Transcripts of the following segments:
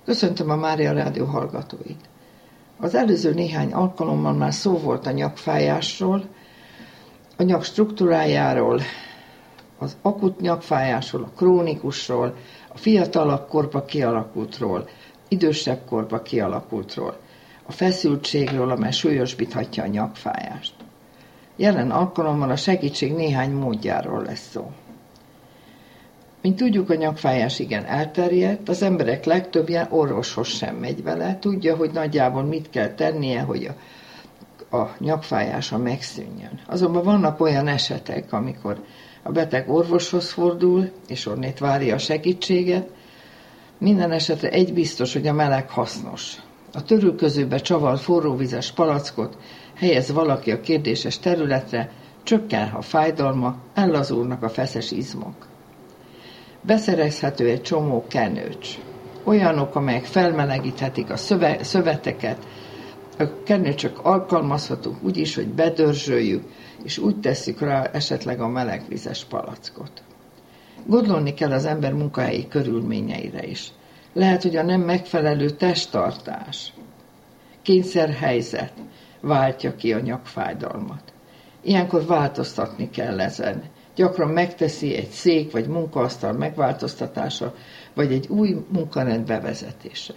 Köszöntöm a Mária Rádió hallgatóit. Az előző néhány alkalommal már szó volt a nyakfájásról, a nyak struktúrájáról, az akut nyakfájásról, a krónikusról, a fiatalabb korba kialakultról, idősebb korba kialakultról, a feszültségről, amely súlyosbíthatja a nyakfájást. Jelen alkalommal a segítség néhány módjáról lesz szó. Mint tudjuk, a nyakfájás igen elterjedt, az emberek legtöbbje orvoshoz sem megy vele, tudja, hogy nagyjából mit kell tennie, hogy a nyakfájása megszűnjön. Azonban vannak olyan esetek, amikor a beteg orvoshoz fordul, és onnét várja a segítséget. Minden esetre egy biztos, hogy a meleg hasznos. A törülközőbe csavart forróvizes palackot helyez valaki a kérdéses területre, csökken a fájdalma, ellazulnak a feszes izmok. Beszerezhető egy csomó kenőcs. Olyanok, amelyek felmelegíthetik a szöveteket. A kenőcsök alkalmazhatók úgy is, hogy bedörzsöljük, és úgy tesszük rá esetleg a melegvizes palackot. Gondolni kell az ember munkahelyi körülményeire is. Lehet, hogy a nem megfelelő testtartás, kényszerhelyzet váltja ki a nyakfájdalmat. Ilyenkor változtatni kell ezen. Gyakran megteszi egy szék vagy munkaasztal megváltoztatása, vagy egy új munkarend bevezetése.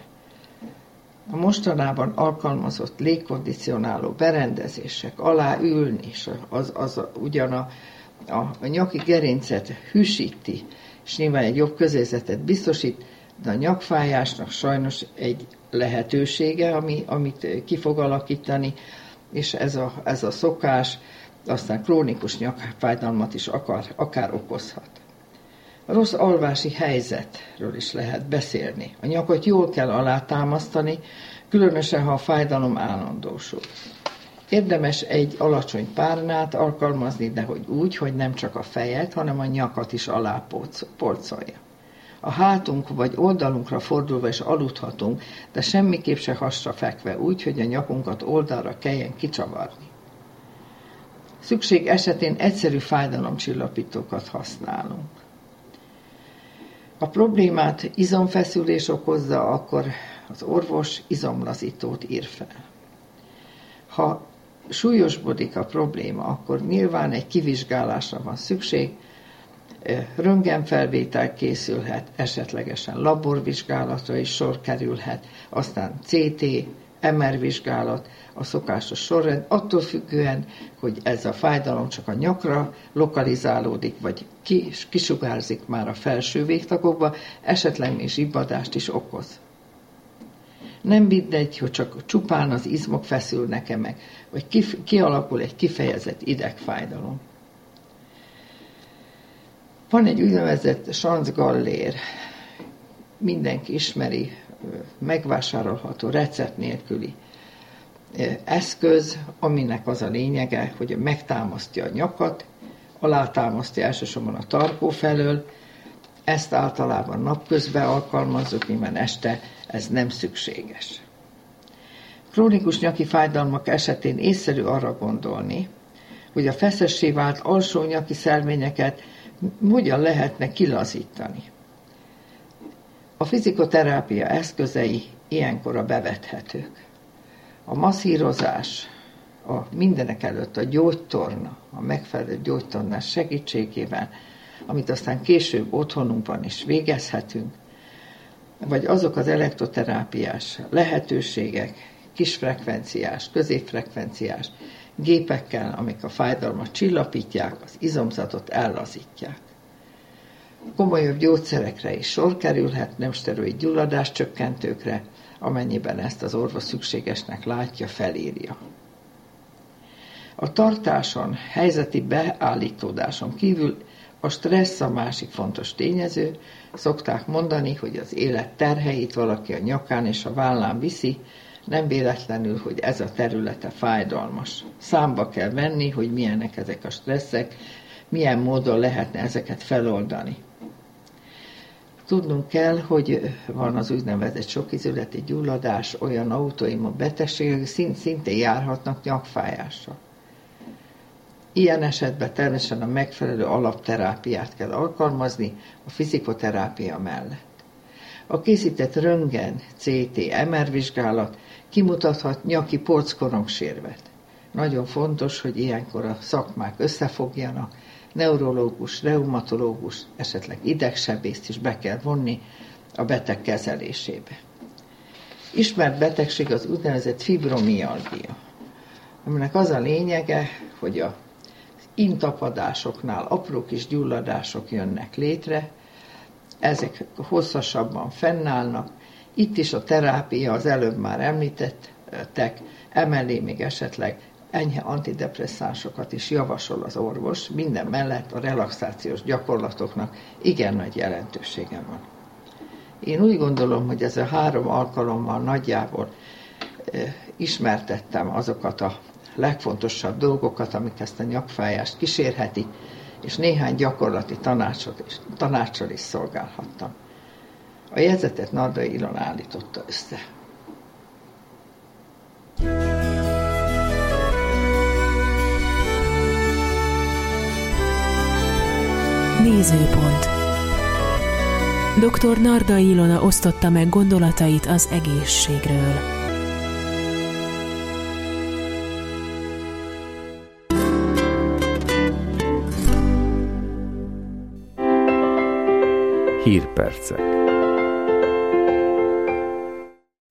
A mostanában alkalmazott légkondicionáló berendezések alá ülni, és ugyan a nyaki gerincet hűsíti, és nyilván egy jobb közérzetet biztosít, de a nyakfájásnak sajnos egy lehetősége, amit ki fog alakítani, és ez a szokás aztán krónikus nyakfájdalmat is akár okozhat. A rossz alvási helyzetről is lehet beszélni. A nyakot jól kell alátámasztani, különösen ha a fájdalom állandósul. Érdemes egy alacsony párnát alkalmazni, de úgy, hogy nem csak a fejet, hanem a nyakat is aláporcolja. A hátunk vagy oldalunkra fordulva is aludhatunk, de semmiképp se hasra fekve úgy, hogy a nyakunkat oldalra kelljen kicsavarni. Szükség esetén egyszerű fájdalomcsillapítókat használunk. A problémát izomfeszülés okozza, akkor az orvos izomlazítót ír fel. Ha súlyosbodik a probléma, akkor nyilván egy kivizsgálásra van szükség, röntgenfelvétel készülhet, esetlegesen laborvizsgálatra is sor kerülhet, aztán CT, MR vizsgálat, a szokásos sorrend, attól függően, hogy ez a fájdalom csak a nyakra lokalizálódik, vagy kisugárzik már a felső végtagokba, esetleg még zsibbadást is okoz. Nem mindegy, hogy csak csupán az izmok feszülnek-e meg, vagy kialakul egy kifejezett idegfájdalom. Van egy úgynevezett Schwanz-Gallér, mindenki ismeri, megvásárolható recept nélküli eszköz, aminek az a lényege, hogy megtámasztja a nyakat, alátámasztja elsősorban a tarkó felől, ezt általában napközben alkalmazzuk, nyilván este ez nem szükséges. Krónikus nyaki fájdalmak esetén észszerű arra gondolni, hogy a feszessé vált alsó nyaki szelvényeket hogyan lehetne kilazítani. A fizikoterápia eszközei ilyenkor a bevethetők. A masszírozás, mindenek előtt a gyógytorna, a megfelelő gyógytornás segítségével, amit aztán később otthonunkban is végezhetünk, vagy azok az elektroterápiás lehetőségek, kisfrekvenciás, középfrekvenciás gépekkel, amik a fájdalmat csillapítják, az izomzatot ellazítják. Komolyabb gyógyszerekre is sor kerülhet, nem steroid gyulladáscsökkentőkre, amennyiben ezt az orvos szükségesnek látja, felírja. A tartáson, helyzeti beállítódáson kívül a stressz a másik fontos tényező. Szokták mondani, hogy az élet terheit valaki a nyakán és a vállán viszi, nem véletlenül, hogy ez a területe fájdalmas. Számba kell venni, hogy milyenek ezek a stresszek, milyen módon lehetne ezeket feloldani. Tudnunk kell, hogy van az úgynevezett sokizületi gyulladás, olyan autoimmun betegségek, szintén járhatnak nyakfájással. Ilyen esetben természetesen a megfelelő alapterápiát kell alkalmazni a fizikoterápia mellett. A készített röntgen, CT, MR vizsgálat kimutathat nyaki porckoronksérvet. Nagyon fontos, hogy ilyenkor a szakmák összefogjanak, neurológus, reumatológus, esetleg idegsebészt is be kell vonni a beteg kezelésébe. Ismert betegség az úgynevezett fibromialgia, aminek az a lényege, hogy az intapadásoknál apró kis gyulladások jönnek létre, ezek hosszasabban fennállnak, itt is a terápia, az előbb már említettek, emellé még esetleg enyhe antidepresszánsokat is javasol az orvos, minden mellett a relaxációs gyakorlatoknak igen nagy jelentősége van. Én úgy gondolom, hogy ez a 3 alkalommal nagyjából ismertettem azokat a legfontosabb dolgokat, amik ezt a nyakfájást kísérhetik, és néhány gyakorlati tanáccsal is szolgálhattam. A jegyzetet Nardai Ilona állította össze. Nézőpont. Dr. Nardai Ilona osztotta meg gondolatait az egészségről. Hírpercek.